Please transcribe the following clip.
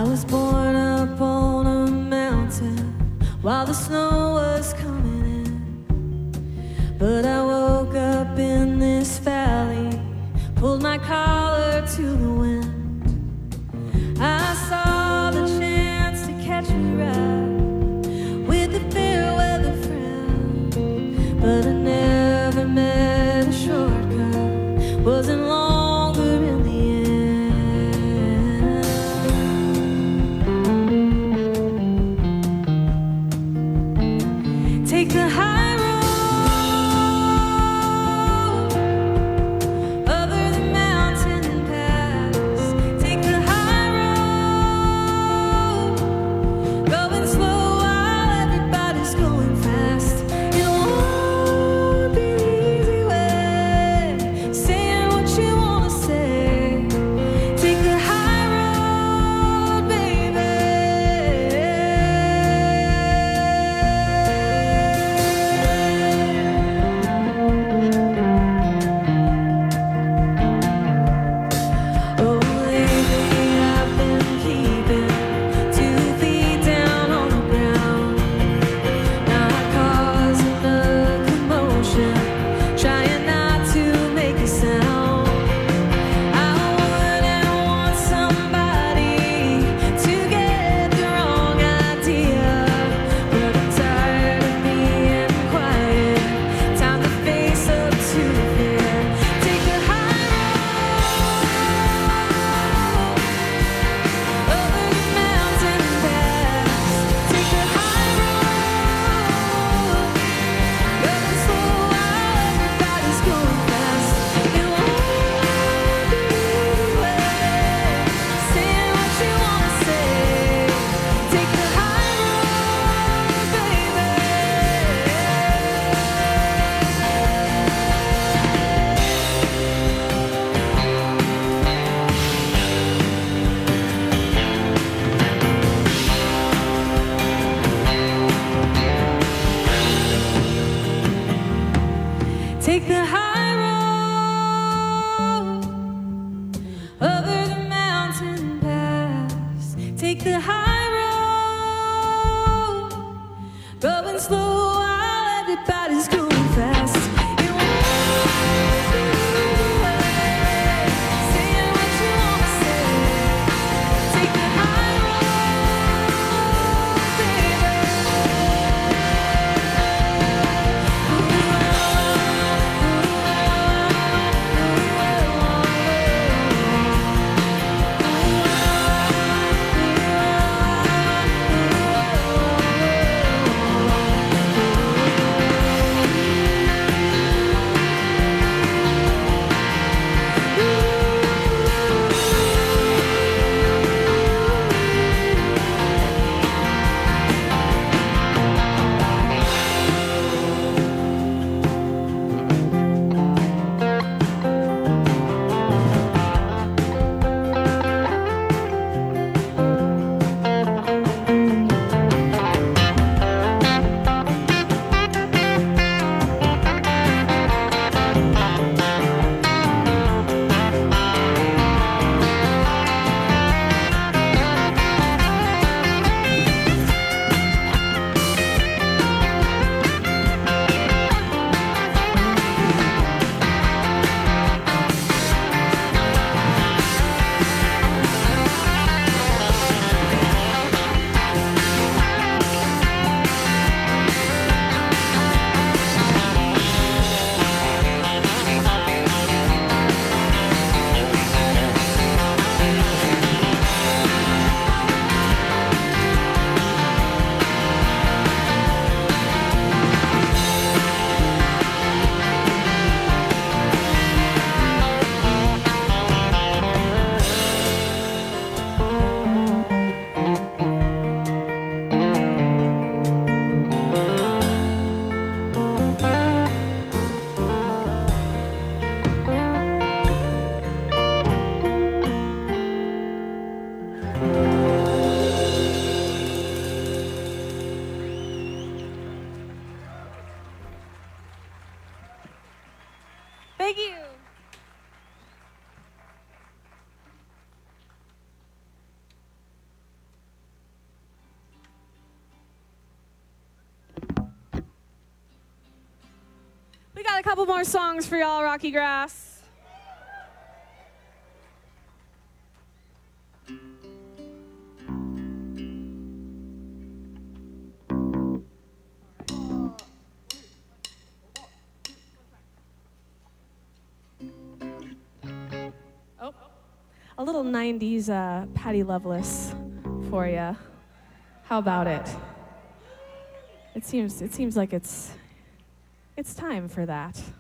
was born up on a mountain while the snow was coming in. But I woke up in this valley, pulled my collar to the wind. I saw the chance to catch a ride with a fair weather friend, but I never met a shortcut, wasn't longer in the end. Take the high road over the mountain pass. Take the high road, going slow while everybody's going fast. It won't be the easy way, saying what you wanna say. Take the high road, baby. Oh, lately I've been keeping 2 feet down on the ground, not causing a commotion, trying not to make a sound. I wouldn't want somebody to get the wrong idea, but I'm tired of being quiet. Time to face up to the fear. Take the high road over the mountain pass. Take the high road, going slow while everybody's going fast. It won't be the easy way, saying what you wanna say. Take the high road, baby. Take the high road over the mountain pass. Take the high road, going slow while everybody's going fast. It won't be the easy way, saying what you wanna say. Take the high road, baby. couple more songs for y'all, Rocky Grass. Oh, a little 90s Patti Loveless for you. How about it? It seems like it's time for that.